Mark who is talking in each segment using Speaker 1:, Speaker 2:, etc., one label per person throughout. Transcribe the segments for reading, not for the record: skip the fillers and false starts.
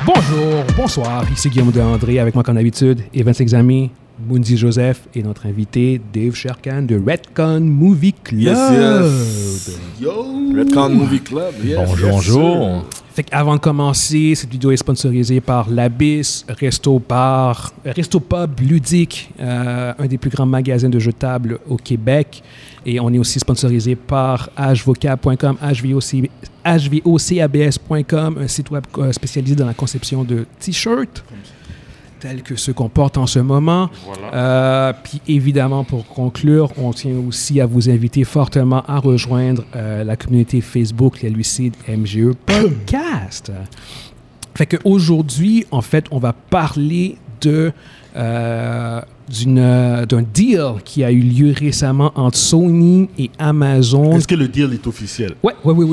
Speaker 1: Bonjour, bonsoir, ici Guillaume de André avec moi comme d'habitude, Evans Exami, Mundi Joseph et notre invité Dave Sherkan de Redcon Movie Club.
Speaker 2: Yes. Yo! Redcon Movie Club, yes.
Speaker 3: Bonjour.
Speaker 1: Fait qu'avant de commencer, cette vidéo est sponsorisée par l'Abyss, Resto Pub Ludique, un des plus grands magasins de jeux de table au Québec. Et on est aussi sponsorisé par hvocab.com, hvocabs.com, un site web spécialisé dans la conception de t-shirts, tels que ceux qu'on porte en ce moment. Voilà. Puis évidemment, pour conclure, on tient aussi à vous inviter fortement à rejoindre la communauté Facebook, les Lucides MGE Podcast. Fait qu'aujourd'hui, en fait, on va parler d'un deal qui a eu lieu récemment entre Sony et Amazon.
Speaker 2: Est-ce que le deal est officiel?
Speaker 1: Oui.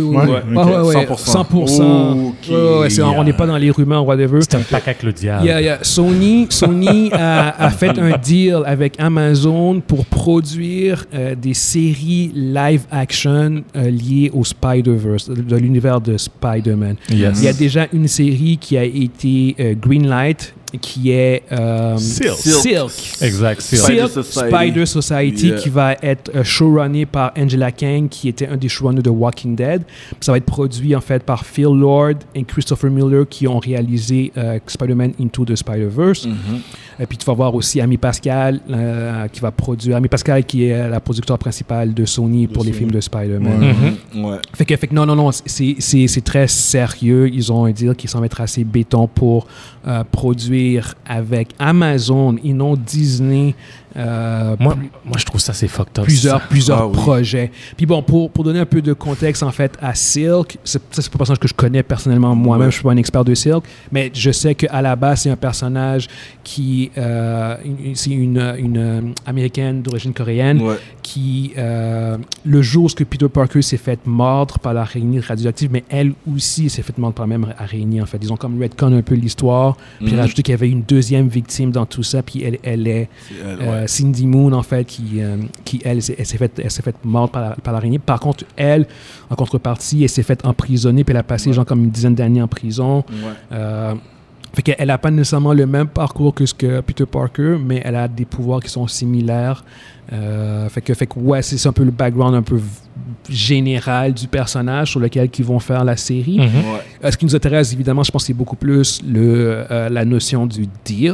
Speaker 1: 100%.
Speaker 2: Okay.
Speaker 1: On n'est pas dans les rumeurs, whatever.
Speaker 3: C'est un pack avec le diable.
Speaker 1: Sony a fait un deal avec Amazon pour produire des séries live-action liées au Spider-Verse, de l'univers de Spider-Man.
Speaker 3: Yes.
Speaker 1: Il y a déjà une série qui a été Greenlight, qui est Silk.
Speaker 3: Exact.
Speaker 1: Spider Society, qui va être showrunné par Angela Kang, qui était un des showrunners de Walking Dead. Ça va être produit en fait par Phil Lord et Christopher Miller, qui ont réalisé Spider-Man Into the Spider-Verse. Et puis tu vas voir aussi Amy Pascal qui va produire. Amy Pascal qui est la producteur principale de Sony pour les films de Spider-Man. Fait que non, c'est très sérieux. Ils ont un deal qui semble être assez béton pour produire avec Amazon et non Disney.
Speaker 3: Moi, je trouve ça c'est fucked up.
Speaker 1: Plusieurs projets. Puis bon, pour donner un peu de contexte en fait à Silk, c'est pas un personnage que je connais personnellement moi-même, je suis pas un expert de Silk, mais je sais qu'à la base c'est un personnage qui c'est une américaine d'origine coréenne qui le jour où Peter Parker s'est fait mordre par l'araignée radioactive, mais elle aussi s'est fait mordre par la même araignée en fait. Ils ont comme retcon un peu l'histoire, puis rajouté qu'il y avait une deuxième victime dans tout ça, puis elle est Cindy Moon, en fait, qui elle s'est fait mordre par l'araignée. Par contre, elle, en contrepartie, elle s'est fait emprisonner, puis elle a passé genre comme une dizaine d'années en prison. Fait qu'elle n'a pas nécessairement le même parcours que ce que Peter Parker, mais elle a des pouvoirs qui sont similaires. Fait que c'est un peu le background un peu général du personnage sur lequel ils vont faire la série. Ce qui nous intéresse, évidemment, je pense que c'est beaucoup plus la notion du deal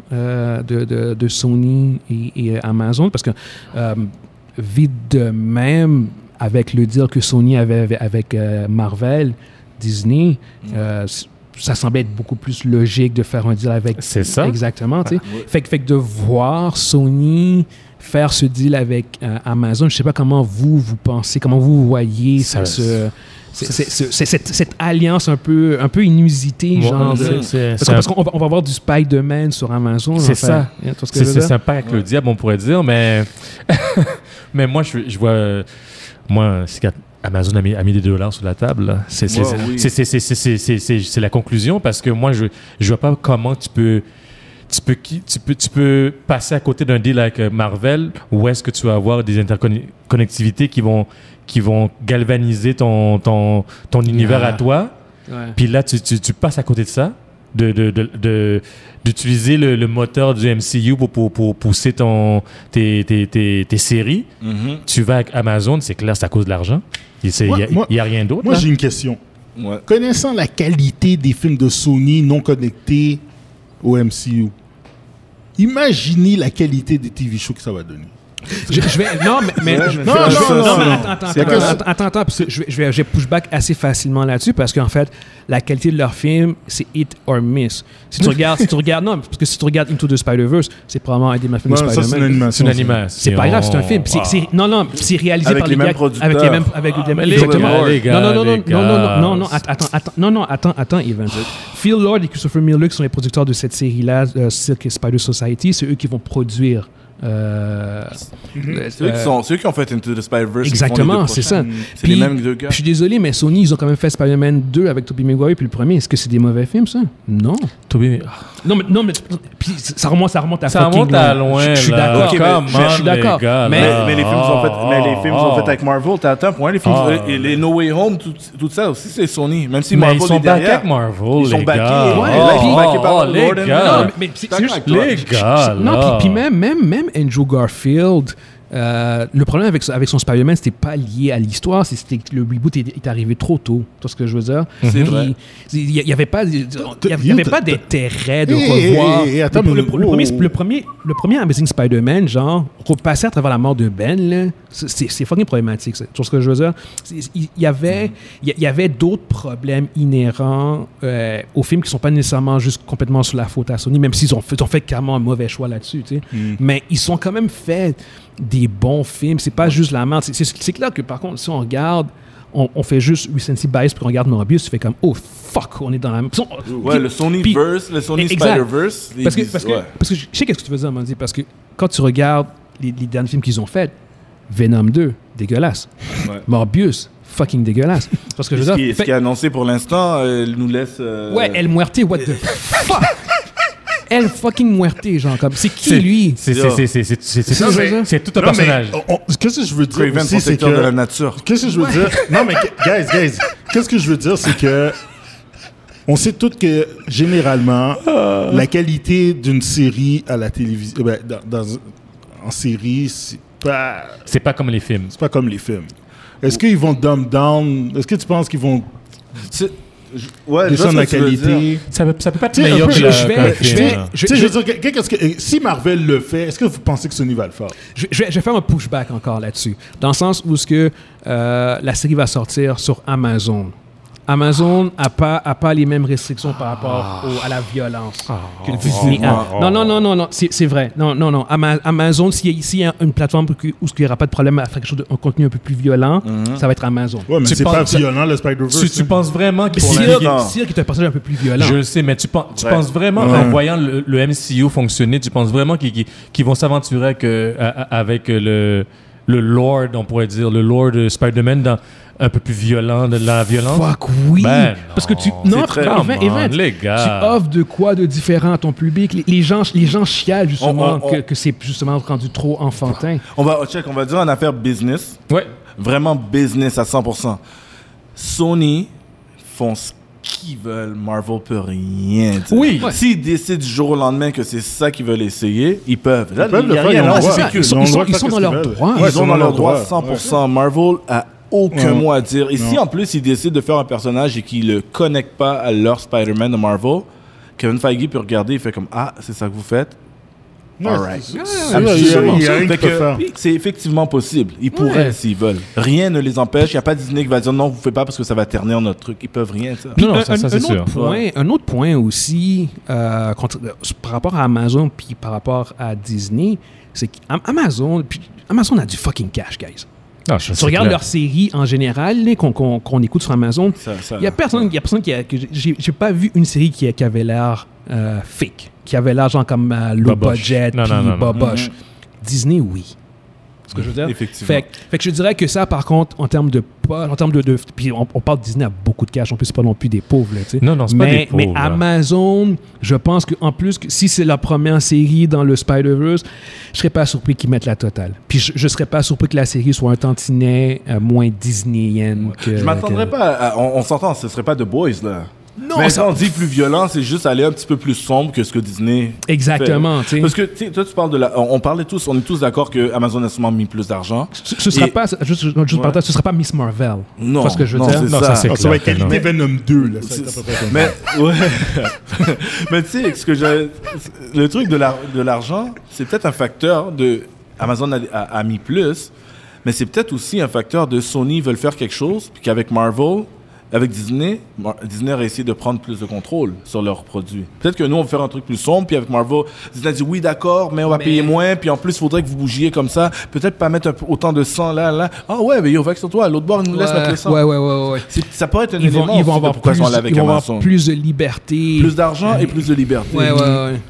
Speaker 1: de Sony et Amazon, parce que vite de même, avec le deal que Sony avait avec Marvel, Disney, ça semblait être beaucoup plus logique de faire un deal avec...
Speaker 3: C'est ça.
Speaker 1: Exactement, tu sais. Fait que de voir Sony faire ce deal avec Amazon, je sais pas comment vous pensez, comment vous voyez cette alliance un peu inusitée, genre... Parce qu'on va avoir du Spider-Man sur Amazon.
Speaker 3: C'est ça. C'est un pack avec le diable, on pourrait dire, mais... mais moi, je vois... Moi, c'est Amazon a mis des $2 sur la table. C'est la conclusion, parce que moi, je vois pas comment tu peux passer à côté d'un deal avec Marvel, où est-ce que tu vas avoir des interconnectivités qui vont galvaniser ton univers à toi. Puis là, tu passes à côté de ça, d'utiliser le moteur du MCU pour pousser tes séries. Tu vas avec Amazon, c'est clair, c'est à cause de l'argent. Il n'y a rien d'autre.
Speaker 2: Moi, j'ai une question. Connaissant la qualité des films de Sony non connectés au MCU, imaginez la qualité des TV shows que ça va donner.
Speaker 1: Attends, parce que je vais push back assez facilement là-dessus, parce qu'en fait, la qualité de leur film, c'est hit or miss. Si tu regardes, parce que si tu regardes Into the Spider-Verse, c'est probablement un des meilleurs films de Spider-Man.
Speaker 3: C'est une animation.
Speaker 1: C'est pas grave, c'est un film. C'est réalisé
Speaker 2: avec
Speaker 1: par
Speaker 2: les
Speaker 1: les
Speaker 2: mêmes
Speaker 1: gars,
Speaker 2: producteurs.
Speaker 1: avec les mêmes Attends, Evans. Phil Lord et Christopher Miller, qui sont les producteurs de cette série-là, Silk et Spider Society, c'est eux qui vont produire
Speaker 4: C'est eux qui ont fait Into the Spider-Verse.
Speaker 1: Exactement, c'est ça.
Speaker 4: C'est les mêmes deux gars.
Speaker 1: Je suis désolé, mais Sony, ils ont quand même fait Spider-Man 2 avec Tobey Maguire, puis le premier. Est-ce que c'est des mauvais films, ça? Non. Non, mais puis ça remonte à
Speaker 3: ça remonte à loin.
Speaker 1: Je suis d'accord.
Speaker 4: Je
Speaker 1: suis d'accord.
Speaker 4: Mais les films sont faits avec Marvel. T'as un point. Les films, les No Way Home, tout ça aussi, c'est Sony. Même si Marvel est derrière.
Speaker 3: Ils sont backés avec Marvel,
Speaker 4: ils sont
Speaker 3: backés.
Speaker 4: Là, ils sont backés par
Speaker 3: les gars.
Speaker 1: Mais c'est
Speaker 3: juste les gars.
Speaker 1: Non, puis même Andrew Garfield, le problème avec son Spider-Man, c'était pas lié à l'histoire, c'était que le reboot est arrivé trop tôt. Tu vois ce que je veux dire?
Speaker 4: C'est vrai.
Speaker 1: Il n'y avait pas d'intérêt de revoir. Le premier Amazing Spider-Man, genre, repasser à travers la mort de Ben, là, c'est fucking problématique. Tu vois ce que je veux dire? Il y avait d'autres problèmes inhérents aux films qui ne sont pas nécessairement juste complètement sur la faute à Sony, même s'ils ont fait carrément un mauvais choix là-dessus. Tu sais. Mais ils sont quand même fait des bons films. C'est pas juste la merde. C'est clair que, par contre, si on regarde, on fait juste recency bias puis on regarde Morbius, tu fais comme, oh fuck, on est dans la...
Speaker 4: Ouais, le Sony-verse, le Sony Spider-Verse.
Speaker 1: Parce que je sais qu'est-ce que tu veux dire, Mandy, parce que quand tu regardes les derniers films qu'ils ont faits, Venom 2, dégueulasse. Ouais. Morbius, fucking dégueulasse. Parce que
Speaker 4: ce qui est annoncé pour l'instant, nous laisse...
Speaker 1: Ouais, El Muerte, what the fuck? El fucking Muerte, genre, comme, c'est qui lui?
Speaker 3: C'est tout un personnage.
Speaker 2: Qu'est-ce que je veux dire
Speaker 4: Craven,
Speaker 2: aussi, c'est que...
Speaker 4: de la nature.
Speaker 2: Qu'est-ce que je veux dire? Non, mais, guys, qu'est-ce que je veux dire, c'est que on sait tous que, généralement, la qualité d'une série à la télévision, en série,
Speaker 3: c'est pas comme les films.
Speaker 2: C'est pas comme les films. Est-ce qu'ils vont dumb down? Est-ce que tu penses qu'ils vont... descendre la qualité.
Speaker 3: Ça peut pas être meilleur que
Speaker 2: je veux dire, si Marvel le fait, est-ce que vous pensez que Sony va le faire?
Speaker 1: Je vais faire un pushback encore là-dessus. Dans le sens où la série va sortir sur Amazon. Amazon n'a pas les mêmes restrictions par rapport à la violence que Disney a. Non, c'est vrai. Non. Amazon, s'il y a une plateforme où il n'y aura pas de problème à faire quelque chose un contenu un peu plus violent, ça va être Amazon.
Speaker 2: Ouais, mais c'est pas violent, le Spider-Verse.
Speaker 3: Tu penses vraiment qu'il
Speaker 1: Silk est un personnage un peu plus violent.
Speaker 3: Je le sais, mais tu penses vraiment, en voyant le MCU fonctionner, tu penses vraiment qu'ils vont s'aventurer avec le lore, on pourrait dire, le lore de Spider-Man un peu plus violent, de la violence?
Speaker 1: Fuck oui! Parce que tu... Non,
Speaker 3: les gars.
Speaker 1: Tu offres de quoi de différent à ton public? Les gens chialent justement que c'est justement rendu trop enfantin.
Speaker 4: On va dire en affaire business.
Speaker 3: Ouais.
Speaker 4: Vraiment business à 100%. Sony font ce qu'ils veulent. Marvel peut rien dire.
Speaker 3: Oui.
Speaker 4: S'ils décident du jour au lendemain que c'est ça qu'ils veulent essayer, ils peuvent.
Speaker 2: Ils peuvent le faire.
Speaker 1: Ils sont dans leur droit.
Speaker 4: Ils sont dans leur droit 100%. Marvel a aucun mot à dire. Et si en plus ils décident de faire un personnage et qu'ils le connectent pas à leur Spider-Man de Marvel, Kevin Feige peut regarder et fait comme c'est ça que vous faites. Alright. C'est effectivement possible. Ils pourraient s'ils veulent. Rien ne les empêche. Il n'y a pas Disney qui va dire non, vous ne faites pas parce que ça va ternir notre truc. Ils peuvent rien.
Speaker 1: Un autre point aussi par rapport à Amazon puis par rapport à Disney, c'est qu'Amazon a du fucking cash, guys. Si tu regardes leurs séries en général qu'on écoute sur Amazon, il n'y a personne qui a... J'ai pas vu une série qui avait l'air fake, qui avait l'air genre comme low budget puis boboche. Disney, oui. Ce que je veux dire.
Speaker 4: Effectivement.
Speaker 1: Fait que je dirais que ça, par contre, en termes de puis on parle de Disney a beaucoup de cash, en plus c'est pas non plus des pauvres, là, tu sais.
Speaker 3: Non, c'est pas des pauvres.
Speaker 1: Mais Amazon, je pense qu'en plus, si c'est la première série dans le Spider-Verse, je serais pas surpris qu'ils mettent la totale. Puis je serais pas surpris que la série soit un tantinet moins disneyenne.
Speaker 4: Je m'attendrais pas on s'entend, ce serait pas The Boys, là.
Speaker 1: Non,
Speaker 4: mais ça, on dit plus violent, c'est juste aller un petit peu plus sombre que ce que Disney
Speaker 1: Exactement,
Speaker 4: fait. Parce que toi, tu parles de on est tous d'accord que Amazon a sûrement mis plus d'argent.
Speaker 1: Ce sera pas, juste ce sera pas Miss Marvel.
Speaker 4: Non,
Speaker 1: parce que je veux dire.
Speaker 4: Non, ça
Speaker 2: c'est clair. Ça va être qualité Venom 2, là.
Speaker 4: Mais mais tu sais, le truc de l'argent, c'est peut-être un facteur de Amazon a mis plus, mais c'est peut-être aussi un facteur de Sony veulent faire quelque chose, puis qu'avec Marvel. Avec Disney a essayé de prendre plus de contrôle sur leurs produits. Peut-être que nous, on va faire un truc plus sombre, puis avec Marvel, Disney a dit oui, d'accord, mais on va payer moins, puis en plus, il faudrait que vous bougiez comme ça. Peut-être pas mettre autant de sang là. Ah ouais, mais Yovac sur toi, à l'autre bord, ils nous laissent mettre les sang.
Speaker 1: Ouais.
Speaker 4: Ça pourrait être un élément
Speaker 1: pourquoi ils vont avoir plus de liberté.
Speaker 4: Plus d'argent et plus de liberté.
Speaker 1: Ouais.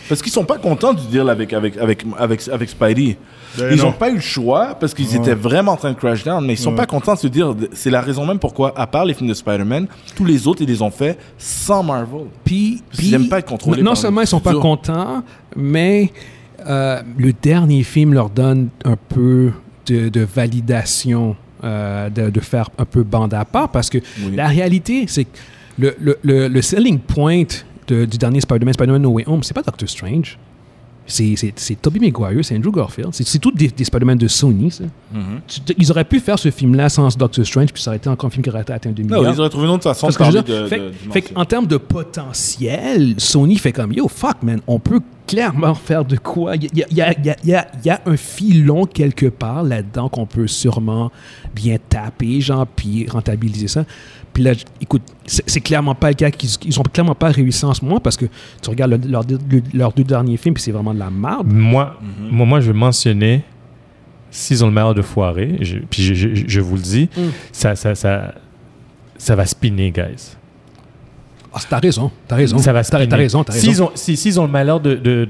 Speaker 4: Parce qu'ils sont pas contents du deal avec Spidey. Ils n'ont pas eu le choix parce qu'ils étaient vraiment en train de crash down, mais ils sont pas contents de se dire, c'est la raison même pourquoi, à part les films de Spider-Man, tous les autres, ils les ont fait sans Marvel.
Speaker 1: Puis
Speaker 4: ils n'aiment pas être contrôlés.
Speaker 1: Non seulement ils sont pas contents, mais le dernier film leur donne un peu de validation, de faire un peu bande à part, parce que la réalité, c'est que le selling point du dernier Spider-Man No Way Home, c'est pas Doctor Strange. C'est Tobey Maguire, c'est Andrew Garfield. C'est tous des Spider-Man de Sony, ça. Ils auraient pu faire ce film-là sans Doctor Strange, puis ça aurait été encore un film qui aurait atteint 2 milliards.
Speaker 4: Non, ils auraient trouvé une autre façon de parler de
Speaker 1: fait en termes de potentiel, Sony fait comme, yo, fuck, man, on peut clairement faire de quoi. Il y a un filon quelque part là-dedans qu'on peut sûrement bien taper, genre, puis rentabiliser ça. Puis là, écoute, c'est clairement pas le cas. Ils ont clairement pas réussi en ce moment parce que tu regardes leurs 2 derniers films, puis c'est vraiment de la merde.
Speaker 3: Moi, je vais mentionner, s'ils ont le malheur de foirer, puis je vous le dis, ça va spinner, guys.
Speaker 1: Ah, t'as raison.
Speaker 3: Ça va
Speaker 1: t'as raison.
Speaker 3: S'ils ont le malheur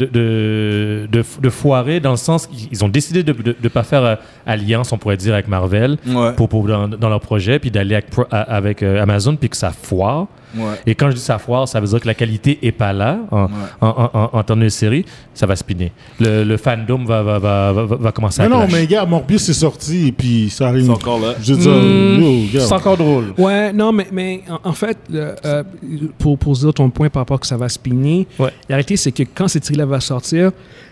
Speaker 3: de foirer, dans le sens qu'ils ont décidé de ne pas faire alliance, on pourrait dire, avec Marvel dans leur projet, puis d'aller avec Amazon, puis que ça foire. Et quand je dis ça foire, ça veut dire que la qualité n'est pas là en termes de série, ça va spinner. Le fandom va commencer à clash.
Speaker 2: Non, mais gars, Morbius est sorti et puis ça arrive.
Speaker 4: C'est encore là.
Speaker 2: Je veux dire,
Speaker 3: c'est encore drôle.
Speaker 1: Ouais, non, mais en fait, pour dire ton point par rapport que ça va spinner, la réalité, c'est que quand cette série-là va sortir,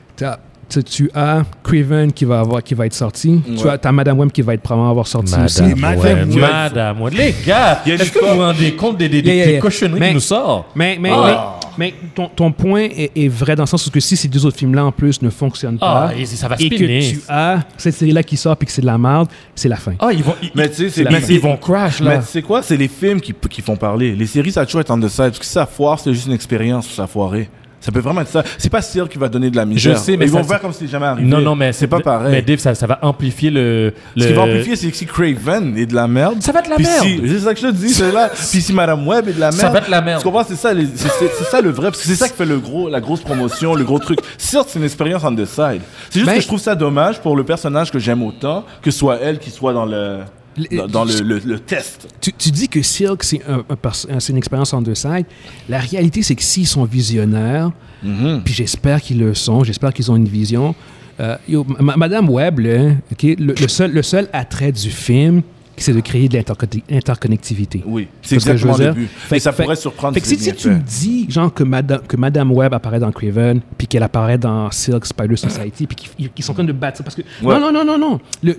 Speaker 1: tu as Craven qui va être sorti. Tu as Madame Web qui va être probablement avoir sorti aussi.
Speaker 3: Madame Web. Les gars, est-ce que vous vous rendez compte des cochonneries qui nous sortent?
Speaker 1: Mais ton point est vrai dans le sens où si ces 2 autres films-là en plus ne fonctionnent pas
Speaker 3: ça va
Speaker 1: et que tu as cette série-là qui sort et que c'est de la merde, c'est la fin.
Speaker 3: Ils vont crash là.
Speaker 4: Mais tu sais quoi? C'est les films qui font parler. Les séries, ça a toujours été on the side. Parce que si ça foire, c'est juste une expérience, ça a foiré. Ça peut vraiment être ça. C'est pas Seal qui va donner de la misère.
Speaker 3: Je sais, mais
Speaker 4: ils vont faire comme si c'était jamais arrivé.
Speaker 3: Non, mais
Speaker 4: c'est pas pareil.
Speaker 3: Mais Dave, ça va amplifier le...
Speaker 4: Ce qui va amplifier, c'est que si Craven est de la merde...
Speaker 3: Ça va être de la merde!
Speaker 4: C'est ça que je te dis, c'est là. Puis si Madame Web est de la merde...
Speaker 3: Ça va être de la merde.
Speaker 4: Tu comprends? C'est ça le vrai. Parce que c'est ça qui fait la grosse promotion, le gros truc. Certes, c'est une expérience on the side. C'est juste que je trouve ça dommage pour le personnage que j'aime autant, que ce soit elle qui soit dans le test.
Speaker 1: Tu dis que Silk, c'est une expérience en deux sides. La réalité, c'est que s'ils sont visionnaires, puis j'espère qu'ils le sont, j'espère qu'ils ont une vision. Madame Web, là, le seul attrait du film, c'est de créer de l'interconnectivité.
Speaker 4: Oui, c'est exactement le but. Et ça pourrait surprendre.
Speaker 1: Fait que si tu me dis genre que Madame Web apparaît dans Craven, puis qu'elle apparaît dans Silk Spider Society, puis qu'ils sont en train de battre ça, parce que non.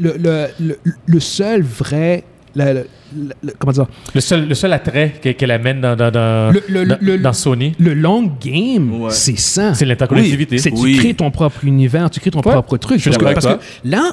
Speaker 1: Le seul vrai comment dire?
Speaker 3: Le seul attrait qu'elle amène dans Sony.
Speaker 1: Le long game, c'est ça.
Speaker 3: C'est l'interconnectivité.
Speaker 1: Tu crées ton propre univers, tu crées ton propre truc. Parce que là,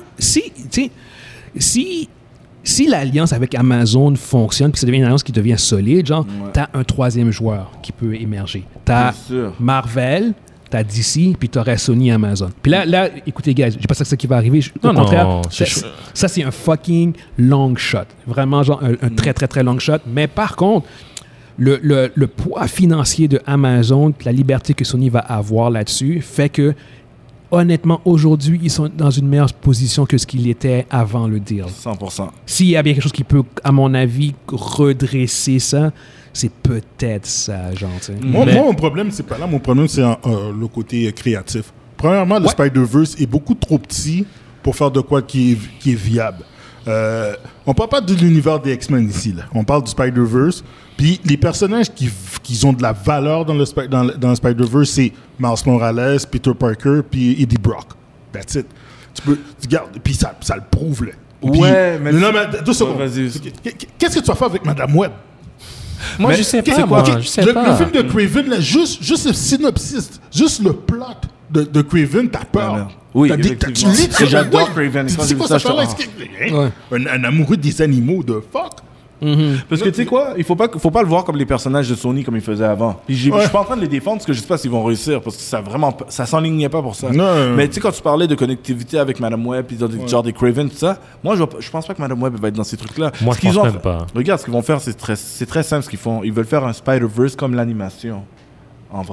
Speaker 1: si l'alliance avec Amazon fonctionne, puis ça devient une alliance qui devient solide, genre, t'as un troisième joueur qui peut émerger. T'as Marvel, t'as DC, puis t'aurais Sony et Amazon. Puis là, écoutez, gars, j'ai pas ça qui va arriver. Au contraire, ça, c'est un fucking long shot. Vraiment, genre, un très, très, très long shot. Mais par contre, le poids financier de Amazon, la liberté que Sony va avoir là-dessus, fait que honnêtement, aujourd'hui, ils sont dans une meilleure position que ce qu'il était avant le deal.
Speaker 4: 100%.
Speaker 1: S'il y a bien quelque chose qui peut, à mon avis, redresser ça, c'est peut-être ça, genre.
Speaker 2: Moi, mon problème, c'est pas là. Mon problème, c'est le côté créatif. Premièrement, le Spider-Verse est beaucoup trop petit pour faire de quoi qui est viable. On parle pas de l'univers des X-Men ici, là. On parle du Spider-Verse. Puis les personnages qui ont de la valeur dans le Spider-Verse, c'est Miles Morales, Peter Parker, puis Eddie Brock. That's it. Tu gardes, puis ça le prouve, là.
Speaker 4: Ouais, mais...
Speaker 2: Non, mais 2 secondes. Qu'est-ce que tu vas faire avec Madame Web?
Speaker 3: Moi, je sais pas.
Speaker 2: Le film de Craven, là, juste le synopsis, juste le plot de Craven, t'as peur.
Speaker 4: Oui, j'adore Craven.
Speaker 2: C'est quoi ça fait là? Un amoureux des animaux de fuck.
Speaker 4: Parce que tu sais quoi, il faut pas le voir comme les personnages de Sony comme ils faisaient avant. Puis je suis pas en train de les défendre parce que je sais pas s'ils vont réussir parce que ça s'enlignait pas pour ça. Mais tu sais, quand tu parlais de connectivité avec Madame Web puis genre des Craven tout ça, moi je pense pas que Madame Web va être dans ces trucs là.
Speaker 3: Moi je pense même pas.
Speaker 4: Regarde ce qu'ils vont faire, c'est très simple ce qu'ils font. Ils veulent faire un Spider-Verse comme l'animation en vrai.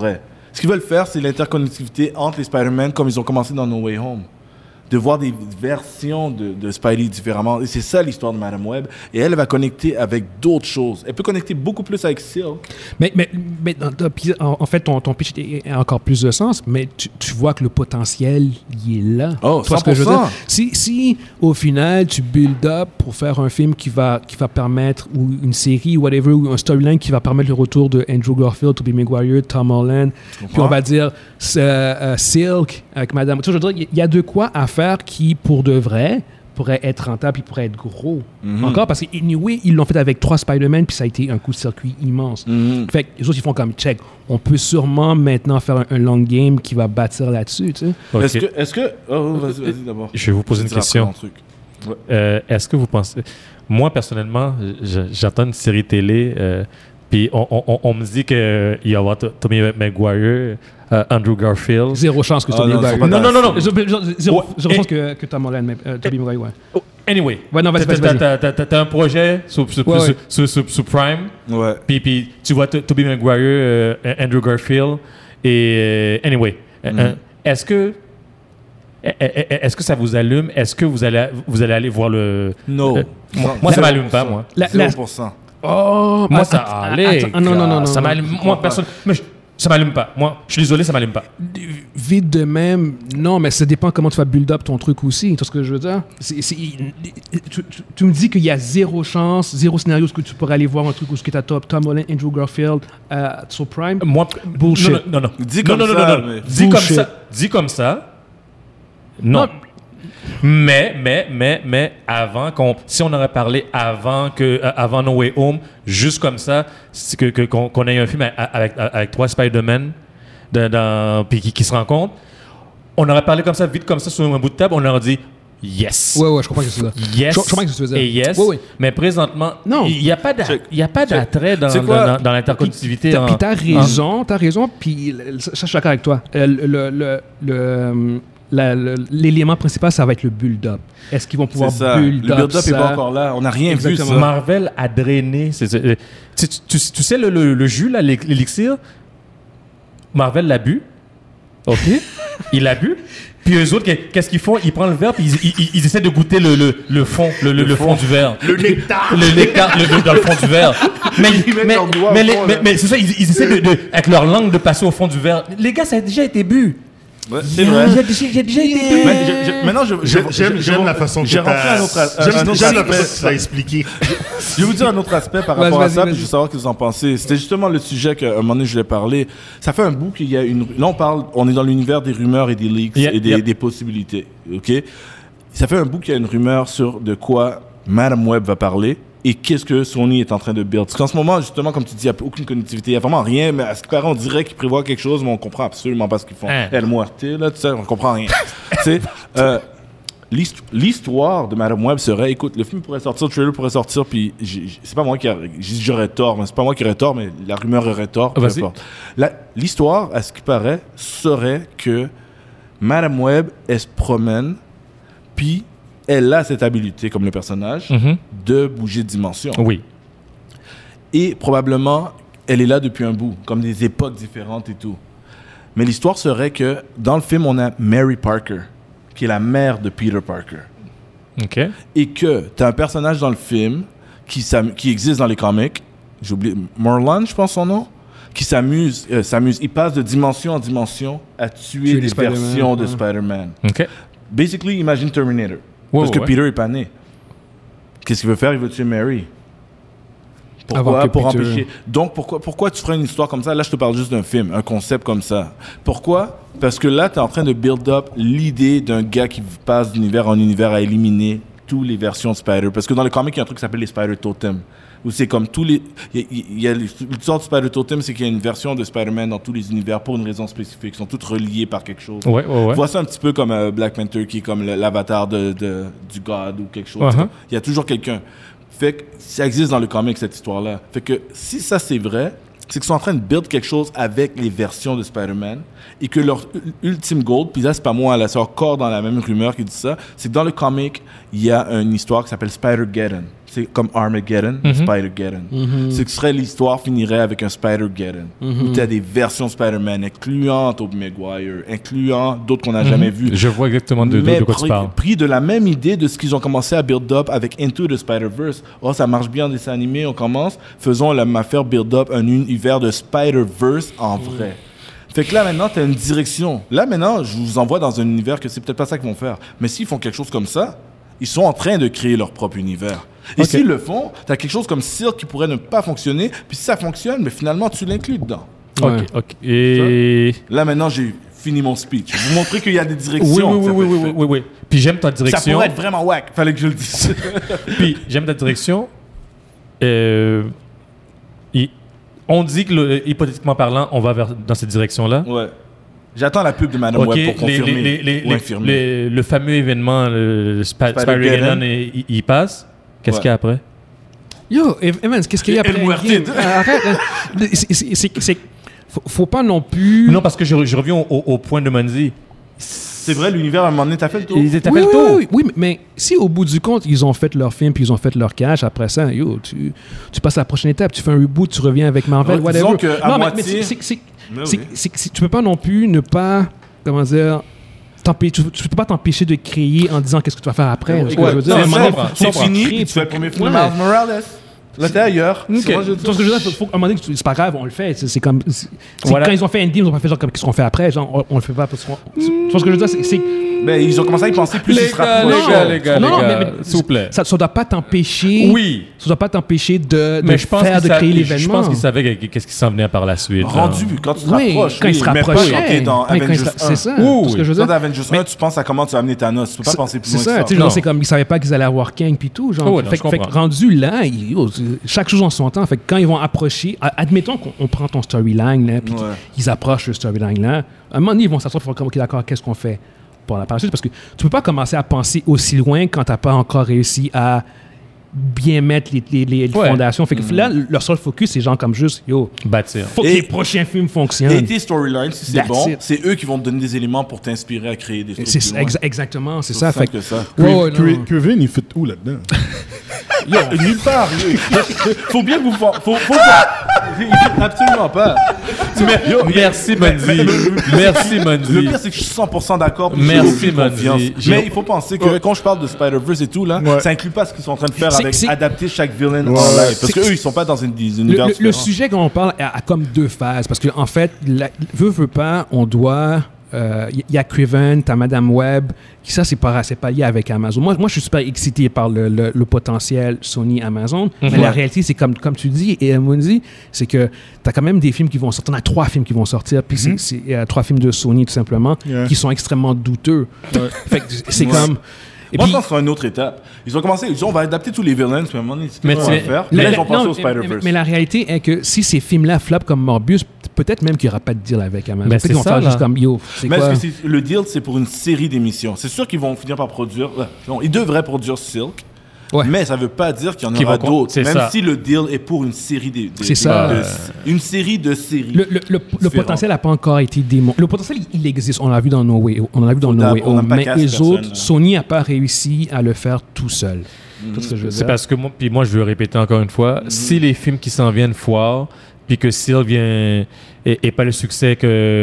Speaker 4: Ce qu'ils veulent faire, c'est l'interconnectivité entre les Spider-Man comme ils ont commencé dans No Way Home. De voir des versions de Spidey différemment. Et c'est ça l'histoire de Madame Web. Et elle va connecter avec d'autres choses. Elle peut connecter beaucoup plus avec Silk.
Speaker 1: Mais en fait, ton pitch a encore plus de sens, mais tu vois que le potentiel, il est là.
Speaker 4: Oh, 100%.
Speaker 1: Ce que je veux dire? Si au final, tu build up pour faire un film qui va permettre, ou une série, whatever, ou un storyline qui va permettre le retour de Andrew Garfield, Tobey Maguire, Tom Holland, puis on va dire Silk avec Madame... Tu sais, je veux dire, il y a de quoi à faire qui, pour de vrai, pourrait être rentable puis pourrait être gros. Encore, parce qu'anyway, ils l'ont fait avec 3 Spider-Man puis ça a été un coup de circuit immense. Fait que les autres, ils font comme check. On peut sûrement maintenant faire un long game qui va bâtir là-dessus, tu sais.
Speaker 3: Okay.
Speaker 4: Est-ce que... Oh, vas-y d'abord.
Speaker 3: Je vais vous poser une question. Est-ce que vous pensez... Moi, personnellement, j'attends une série télé... Puis on me dit qu'il va y avoir Tobey Maguire, Andrew Garfield.
Speaker 1: Zéro chance que Tobey Maguire.
Speaker 3: Non.
Speaker 1: Zéro chance que Tom Holland, mais Tobey Maguire, ouais.
Speaker 3: Anyway,
Speaker 1: ouais, non, vas-y.
Speaker 3: T'as un projet sur Prime.
Speaker 4: Ouais.
Speaker 3: Puis tu vois Tobey Maguire, Andrew Garfield. Et anyway, est-ce que ça vous allume? Est-ce que vous allez aller voir le...
Speaker 4: Non.
Speaker 3: Moi, ça m'allume pas, moi.
Speaker 4: 0%.
Speaker 1: Oh,
Speaker 3: moi, ça allait.
Speaker 1: Non.
Speaker 3: Ça m'allume. Moi, personne. Mais ça m'allume pas. Moi, je suis désolé, ça m'allume pas.
Speaker 1: Vite de même, non, mais ça dépend comment tu vas build up ton truc aussi. Tu vois ce que je veux dire? Tu me dis qu'il y a zéro chance, zéro scénario où tu pourrais aller voir un truc où tu as Tom Holland, Andrew Garfield sur Prime.
Speaker 3: Moi,
Speaker 1: bullshit.
Speaker 3: Non.
Speaker 4: Dis comme ça.
Speaker 3: Dis comme ça. Non. Mais avant si on aurait parlé avant No Way Home, juste comme ça, qu'on ait un film avec 3 Spider-Man puis qui se rencontrent, on aurait parlé comme ça, vite comme ça, sur un bout de table, on aurait dit yes.
Speaker 1: Ouais, je comprends que c'est ça.
Speaker 3: Yes.
Speaker 1: Je comprends que c'est ça.
Speaker 3: Et yes.
Speaker 1: Ouais. Mais
Speaker 3: présentement, il n'y a pas d'attrait dans l'interconnectivité.
Speaker 1: Puis t'as raison, puis ça, je suis d'accord avec toi. L'élément principal, ça va être le build-up. Est-ce qu'ils vont pouvoir build-up ça?
Speaker 4: Le build-up n'est pas encore là. On n'a rien vu. Ça.
Speaker 3: Marvel a drainé. Tu sais, le jus, là, l'élixir, Marvel l'a bu. OK? Il l'a bu. Puis eux autres, qu'est-ce qu'ils font? Ils prennent le verre puis ils essaient de goûter le fond, le fond du verre.
Speaker 2: Le nectar!
Speaker 3: Le nectar dans le fond du verre. Mais c'est ça, ils essaient avec leur langue de passer au fond du verre. Les gars, ça a déjà été bu.
Speaker 4: Ouais, c'est vrai.
Speaker 3: J'ai déjà été...
Speaker 4: Maintenant,
Speaker 2: j'aime la façon que tu as expliqué.
Speaker 4: Je vais vous dire un autre aspect par rapport à ça, puis je veux savoir ce que vous en pensez. C'était justement le sujet qu'à un moment donné, je voulais parler. Ça fait un bout qu'il y a une... Là, on est dans l'univers des rumeurs et des leaks et des possibilités. OK? Ça fait un bout qu'il y a une rumeur sur de quoi Madame Web va parler. Et qu'est-ce que Sony est en train de build? Parce qu'en ce moment, justement, comme tu dis, il n'y a aucune connectivité, il n'y a vraiment rien, mais à ce qui paraît, on dirait qu'ils prévoient quelque chose, mais on ne comprend absolument pas ce qu'ils font. Elle Muerte, là, tu sais, on ne comprend rien. Tu sais, l'histoire de Madame Web serait, écoute, le film pourrait sortir, le trailer pourrait sortir, puis c'est pas moi j'aurais tort, mais c'est pas moi qui aurais tort, mais la rumeur aurait tort, peu importe. L'histoire, à ce qui paraît, serait que Madame Web, elle se promène, puis elle a cette habilité, comme le personnage, de bouger de dimension.
Speaker 3: Oui.
Speaker 4: Et probablement, elle est là depuis un bout, comme des époques différentes et tout. Mais l'histoire serait que, dans le film, on a Mary Parker, qui est la mère de Peter Parker.
Speaker 3: OK.
Speaker 4: Et que tu as un personnage dans le film qui existe dans les comics, j'ai oublié, Morlan, je pense son nom, qui s'amuse. Il passe de dimension en dimension à tuer des versions de Spider-Man.
Speaker 3: OK.
Speaker 4: Basically, imagine Terminator. Parce que Peter est pas né. Qu'est-ce qu'il veut faire? Il veut tuer Mary. Pourquoi? Pour empêcher. Donc, pourquoi tu ferais une histoire comme ça? Là, je te parle juste d'un film, un concept comme ça. Pourquoi? Parce que là, tu es en train de build up l'idée d'un gars qui passe d'univers en univers à éliminer toutes les versions de Spider. Parce que dans le comic, il y a un truc qui s'appelle les Spider Totem. Où c'est comme tous les... Il y a l'histoire de Spider Totem, c'est qu'il y a une version de Spider-Man dans tous les univers pour une raison spécifique. Ils sont toutes reliées par quelque chose.
Speaker 3: Ouais.
Speaker 4: Vois ça un petit peu comme Black Panther, qui est comme l'avatar du God ou quelque chose. Il y a toujours quelqu'un. Fait que ça existe dans le comic, cette histoire-là. Fait que si ça, c'est vrai, c'est qu'ils sont en train de build quelque chose avec les versions de Spider-Man et que leur ultime goal, puis là, c'est pas moi, là, c'est encore dans la même rumeur qui dit ça, c'est que dans le comic, il y a une histoire qui s'appelle Spider-Geddon. c'est comme Armageddon, Spider-Geddon. Ce qui serait l'histoire finirait avec un Spider-Geddon. Où tu as des versions Spider-Man, incluant Tobey Maguire, incluant d'autres qu'on n'a jamais vus.
Speaker 3: Je vois exactement de quoi tu parles.
Speaker 4: Pris de la même idée de ce qu'ils ont commencé à build up avec Into the Spider-Verse. Oh, ça marche bien en dessin animé, on commence. Faisons la faire build up un univers de Spider-Verse en vrai. Fait que là, maintenant, tu as une direction. Là, maintenant, je vous envoie dans un univers que c'est peut-être pas ça qu'ils vont faire. Mais s'ils font quelque chose comme ça, ils sont en train de créer leur propre univers. Et s'ils le font, tu as quelque chose comme Silk qui pourrait ne pas fonctionner. Puis si ça fonctionne, mais finalement, tu l'inclus dedans.
Speaker 3: OK. Et...
Speaker 4: Là, maintenant, j'ai fini mon speech. Vous montrer qu'il y a des directions.
Speaker 3: Oui. Puis j'aime ta direction.
Speaker 4: Ça pourrait être vraiment whack. Fallait que je le dise.
Speaker 3: Puis j'aime ta direction. On dit que, hypothétiquement parlant, on va dans cette direction-là.
Speaker 4: Ouais. J'attends la pub de Madame Web pour confirmer ou infirmer.
Speaker 3: Le fameux événement, le Spider-Geddon, il passe. Qu'est-ce qu'il y a après?
Speaker 1: Yo, Evans, qu'est-ce qu'il y a après? Arrête. Faut pas non plus...
Speaker 3: Non, parce que je reviens au point de Monzi.
Speaker 4: C'est vrai, l'univers, à un moment donné, t'as fait le tour.
Speaker 3: Ils étaient fait le tour.
Speaker 1: Oui, mais si au bout du compte, ils ont fait leur film puis ils ont fait leur cash, après ça, yo, tu passes à la prochaine étape, tu fais un reboot, tu reviens avec Marvel, whatever.
Speaker 4: Disons qu'à moitié...
Speaker 1: tu peux pas non plus ne pas, comment dire... Tu peux pas t'empêcher de créer en disant qu'est-ce que tu vas faire après.
Speaker 4: C'est fini, puis tu fais le premier film de Miles Morales. Là, t'es ailleurs.
Speaker 1: Okay. Ce que je veux dire, à un moment donné, c'est pas grave, on le fait. C'est comme... Quand ils ont fait Endgame, ils ont pas fait genre comme qu'est-ce qu'on fait après. Genre, on le fait pas parce qu'on... Tu vois ce que je veux dire, c'est...
Speaker 4: Mais ils ont commencé à y penser plus ils se
Speaker 3: rapprochent. Les gars, s'il vous plaît.
Speaker 1: Ça doit pas t'empêcher...
Speaker 3: Oui.
Speaker 1: Ça doit pas t'empêcher de créer l'événement.
Speaker 3: Je pense qu'ils savaient qu'est-ce qui s'en venait par la suite.
Speaker 4: Rendu, quand tu te rapproches.
Speaker 1: Quand ils se rapprochaient. C'est ça. Ce que je veux dire.
Speaker 4: Dans Avengers 1, tu penses à comment tu vas amener Thanos. Tu peux pas penser plus loin que
Speaker 1: ça. C'est comme ils savaient pas qu'ils allaient avoir Kang puis tout. Fait que rendu là, chaque chose en son temps. Fait que quand ils vont approcher, admettons qu'on prend ton storyline là, puis qu'ils approchent le storyline là, à un moment donné, ils vont s'asseoir pour faire comme, OK, d'accord, qu'est-ce qu'on fait pour la suite? Parce que tu peux pas commencer à penser aussi loin quand t'as pas encore réussi à bien mettre les fondations. Fait que là, leur seul focus, c'est genre comme juste,
Speaker 3: bâtir.
Speaker 1: Faut que les prochains films fonctionnent.
Speaker 4: Et tes storylines, si c'est bon, c'est eux qui vont te donner des éléments pour t'inspirer à créer des trucs.
Speaker 1: Exactement, c'est ça. Fait que
Speaker 2: ça. Kevin, il fait où là-dedans?
Speaker 4: Nulle part. Faut bien que vous... Absolument pas.
Speaker 3: Merci, Monzi. Merci, Monzi.
Speaker 4: Le pire, c'est que je suis 100% d'accord.
Speaker 3: Merci, Monzi.
Speaker 4: Mais il faut penser que quand je parle de Spider-Verse et tout, là, ça inclut pas ce qu'ils sont en train de faire avec adapter chaque villain en live. Parce qu'eux, ils sont pas dans une univers différent.
Speaker 1: Le sujet qu'on parle a comme deux phases. Parce qu'en fait, veut pas, on doit... y a Craven, t'as Madame Web, qui ça c'est pas lié avec Amazon. Moi je suis super excité par le potentiel Sony Amazon, mais la réalité c'est comme tu dis et Mundi, c'est que t'as quand même des films qui vont sortir, t'en as 3 films qui vont sortir, puis c'est 3 films de Sony tout simplement, qui sont extrêmement douteux. Fait que c'est comme...
Speaker 4: Moi, je pense que c'est une autre étape. Ils ont commencé, ils disent, on va adapter tous les villains, puis à un moment donné, c'est ce qu'on va faire. Puis là, ils ont pensé au Spider-Verse.
Speaker 1: Mais la réalité est que si ces films-là flopent comme Morbius, peut-être même qu'il n'y aura pas de deal avec Amazon.
Speaker 3: Peut-être
Speaker 1: qu'ils vont faire juste comme,
Speaker 4: mais est-ce que le deal, c'est pour une série d'émissions? C'est sûr qu'ils vont finir par produire... Non, ils devraient produire Silk. Ouais. Mais ça ne veut pas dire qu'il y en aura d'autres, même si le deal est pour une série une série de séries.
Speaker 1: Le potentiel n'a pas encore été démontré. Le potentiel, il existe. On l'a vu dans No Way Home. Mais les autres, Sony n'a pas réussi à le faire tout seul.
Speaker 3: C'est parce que moi, je veux répéter encore une fois, si les films qui s'en viennent foirent, puis que Silk vient et pas le succès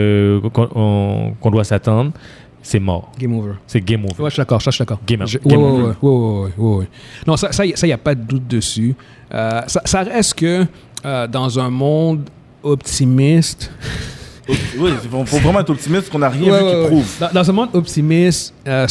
Speaker 3: qu'on doit s'attendre, c'est mort.
Speaker 1: Game over.
Speaker 3: C'est game over.
Speaker 1: Ouais, je suis d'accord.
Speaker 3: Game over.
Speaker 1: Ouais. Non, ça, il n'y a pas de doute dessus. Ça reste que dans un monde optimiste...
Speaker 4: Oui, il faut vraiment être optimiste parce qu'on n'a rien vu qui prouve.
Speaker 1: Dans un monde optimiste,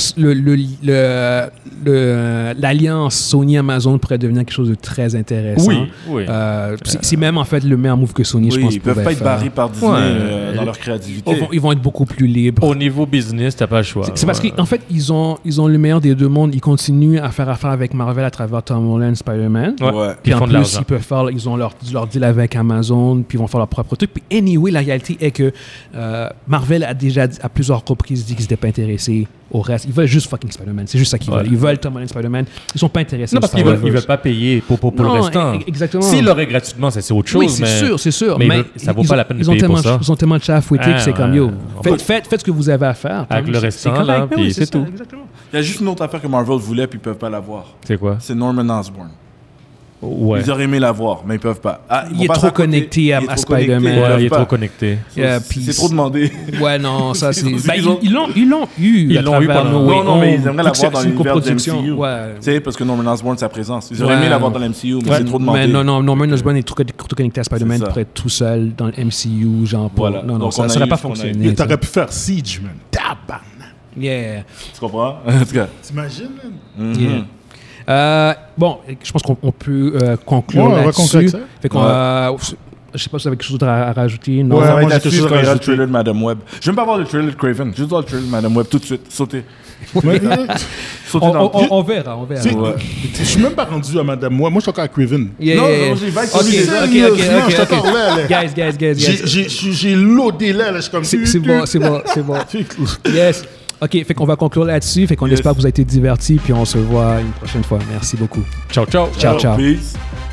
Speaker 1: l'alliance Sony-Amazon pourrait devenir quelque chose de très intéressant.
Speaker 3: Oui.
Speaker 1: C'est même en fait le meilleur move que Sony, je pense,
Speaker 4: ils ne peuvent pas être barrés par Disney dans leur créativité.
Speaker 1: Ils vont être beaucoup plus libres.
Speaker 3: Au niveau business, tu n'as pas le choix.
Speaker 1: C'est parce qu'en fait, ils ont le meilleur des deux mondes. Ils continuent à faire affaire avec Marvel à travers Tom Holland, Spider-Man. Puis en plus, ils ont leur deal avec Amazon, puis ils vont faire leur propre truc. Puis anyway, la réalité est que Marvel a déjà à plusieurs reprises dit qu'ils n'étaient pas intéressés au reste. Ils veulent juste fucking Spider-Man. C'est juste ça qu'ils veulent. Ils veulent Tom Holland, Spider-Man. Ils sont pas intéressés.
Speaker 3: Non, parce qu'ils veulent pas payer pour le restant.
Speaker 1: Exactement.
Speaker 3: S'ils l'auraient gratuitement, c'est autre chose.
Speaker 1: Oui, c'est sûr.
Speaker 3: Mais ça vaut pas la peine de payer pour ça.
Speaker 1: Ils ont tellement de chats à fouetter que c'est comme, faites ce que vous avez à faire.
Speaker 3: Avec le restant, là, puis c'est tout.
Speaker 4: Il y a juste une autre affaire que Marvel voulait, puis ils peuvent pas l'avoir.
Speaker 3: C'est quoi?
Speaker 4: C'est Norman Osborn.
Speaker 3: Ouais.
Speaker 4: Ils auraient aimé l'avoir, mais ils peuvent pas.
Speaker 1: Il est trop connecté à Spider-Man.
Speaker 3: Ouais, il est trop connecté.
Speaker 4: C'est trop demandé.
Speaker 1: Ouais, non, ça c'est. Ils l'ont eu.
Speaker 3: Ils l'ont eu pendant.
Speaker 4: Non, mais ils aimeraient l'avoir dans l'univers du MCU.
Speaker 1: Ouais.
Speaker 4: Tu sais, parce que Norman Osborn, sa présence. Ils auraient aimé l'avoir dans l'MCU, mais c'est trop demandé.
Speaker 1: Mais non, Norman Osborn est trop connecté à Spider-Man pour être tout seul dans le MCU, genre.
Speaker 4: Voilà.
Speaker 1: Non, ça n'aurait pas fonctionné.
Speaker 2: T'aurais pu faire Siege, man. Tabarnak.
Speaker 1: Yeah.
Speaker 4: Tu comprends? En tout cas.
Speaker 2: T'imagines, man?
Speaker 1: Bon, je pense qu'on peut conclure là-dessus. Fait qu'on je sais pas si vous avez quelque chose d'autre à rajouter. Non,
Speaker 4: ça va être quelque chose le trailer de Madame Web. Je veux même pas voir le trailer de Craven. Juste voir le trailer de Madame Web tout de suite. Sauter.
Speaker 1: On verra.
Speaker 2: Je suis même pas rendu à Madame Web. Moi, je suis encore à Craven.
Speaker 4: Non, j'ai vague sur lui déjà.
Speaker 1: Guys.
Speaker 2: J'ai loadé là. Je suis comme...
Speaker 1: C'est bon. Yes. OK, fait qu'on va conclure là-dessus. Fait qu'on espère que vous avez été divertis. Puis on se voit une prochaine fois. Merci beaucoup.
Speaker 3: Ciao.
Speaker 1: Ciao.
Speaker 4: Peace.